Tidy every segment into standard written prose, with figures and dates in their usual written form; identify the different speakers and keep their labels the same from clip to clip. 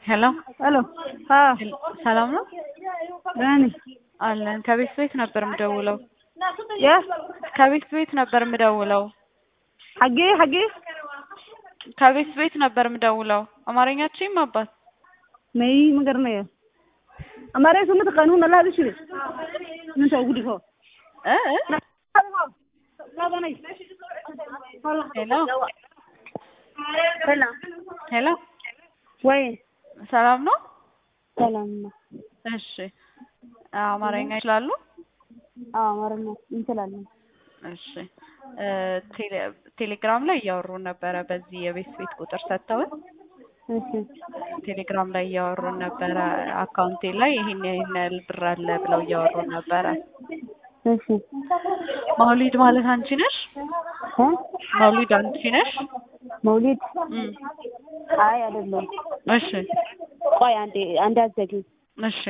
Speaker 1: Hello.
Speaker 2: Hello. Ah.
Speaker 1: ሰላም ነው?
Speaker 2: Nani?
Speaker 1: አለን ከቤት ቤት ነበር የምደውለው።
Speaker 2: Yes.
Speaker 1: ከቤት ቤት ነበር የምደውለው።
Speaker 2: حقي
Speaker 1: ከቤት ቤት ነበር የምደውለው። አማርኛችሁም አባት
Speaker 2: مي مقرنا يا أمارة سمت قانون الله هذا شيء من سوى قدي هو لا بني
Speaker 1: ሄሎ
Speaker 2: هلا
Speaker 1: ሄሎ
Speaker 2: وين
Speaker 1: ሰላም ነው?
Speaker 2: سلام
Speaker 1: እሺ አማርኛ ይችላሉ?
Speaker 2: أمارنا إنسلالنا
Speaker 1: እሺ ቴሌግራም ላይ እያወሩ ነበረ በዚህ የቤት ቤት ቁጥር ሰጥተውን ቴሌግራም ላይ እያወሩ ነበረ አካውንቴ ላይ ይሄን ብር አለ ብለው እያወሩ ነበረ። መውሊድ ማለት አንቺ ነሽ? መውሊድ አንቺ ነሽ?
Speaker 2: መውሊድ አይ አይደለም።
Speaker 1: እሺ
Speaker 2: ቆይ አንዴ አዘጊ።
Speaker 1: እሺ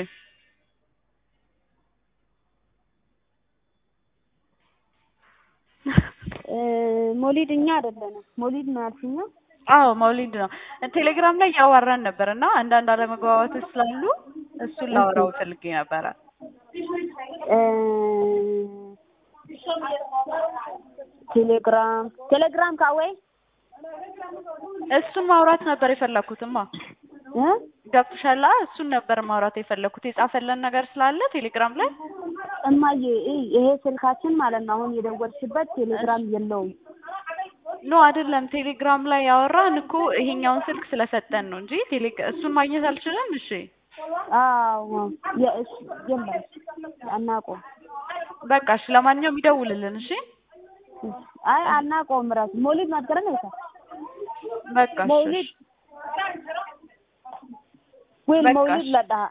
Speaker 2: መውሊድ እኛ አይደለንም። መውሊድ ነው ያልሽኝ?
Speaker 1: አዎ መውሊድ ነው። ቴሌግራም ላይ ያወራን ነበርና አንዳንድ አለመግባባቶች ስላሉ እሱን ላወራው ፈልጌ ነበረ።
Speaker 2: ቴሌግራም ካወይ
Speaker 1: እሱን ማውራት ነበር የፈለኩትማ። ገብቶሻል? እሱን ነበር ማውራት የፈለኩት የጻፈለን ነገር ስላለ ቴሌግራም ላይ።
Speaker 2: እማዬ ይሄ ስልካችን ማለት ነው አሁን የደወልሽበት ቴሌግራም የለውም።
Speaker 1: ኖ አይደለም፣ ቴሌግራም ላይ ያወራን እኮ ይሄኛውን ስልክ ስለሰጠን ነው እንጂ እሱን ማግኘት አልችልም። እሺ
Speaker 2: አዎ የለም አናውቀውም።
Speaker 1: በቃ እሺ፣ ለማንኛውም ይደውልልን። እሺ
Speaker 2: አይ አናውቀውም። ራሱ መውሊድ ማድረግ ነው።
Speaker 1: በቃ እሺ
Speaker 2: መውሊድ ወይ መውሊድ ለዳ